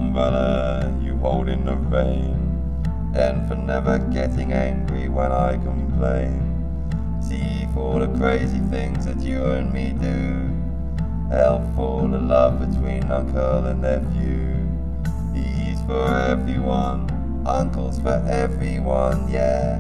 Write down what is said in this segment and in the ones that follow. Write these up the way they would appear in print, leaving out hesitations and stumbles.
umbrella you hold in the rain, and for never getting angry when I complain. C for the crazy things that you and me do. L for the love between uncle and nephew. E's for everyone, uncle's for everyone, yeah.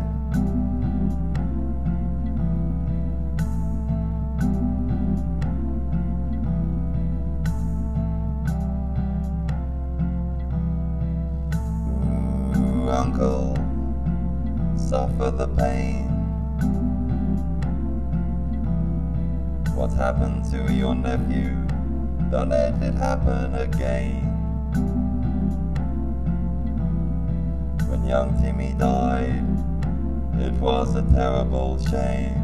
Ooh, uncle, suffer the pain. What happened to your nephew? Don't let it happen again. When young Timmy died, it was a terrible shame.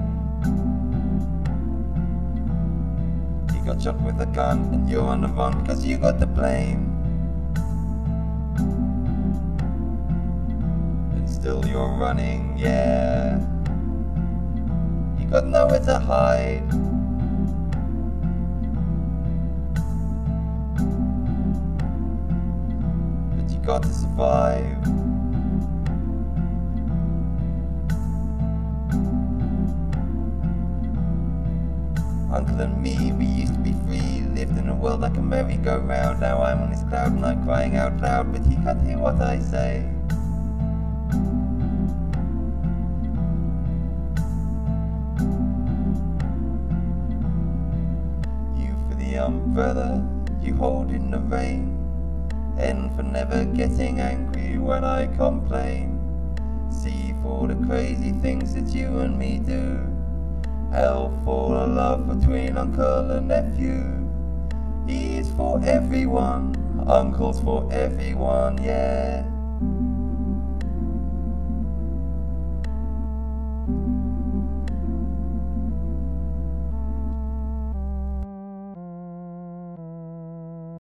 He got shot with a gun and you're on the run because you got the blame. And still you're running, yeah. You got nowhere to hide. Got to survive. Uncle and me, we used to be free, lived in a world like a merry-go-round. Now I'm on this cloud and I'm crying out loud, but he can't hear what I say. U for the umbrella you hold in the rain, N for never getting angry when I complain. C for the crazy things that you and me do. L for the love between uncle and nephew. E is for everyone, uncle's for everyone, yeah.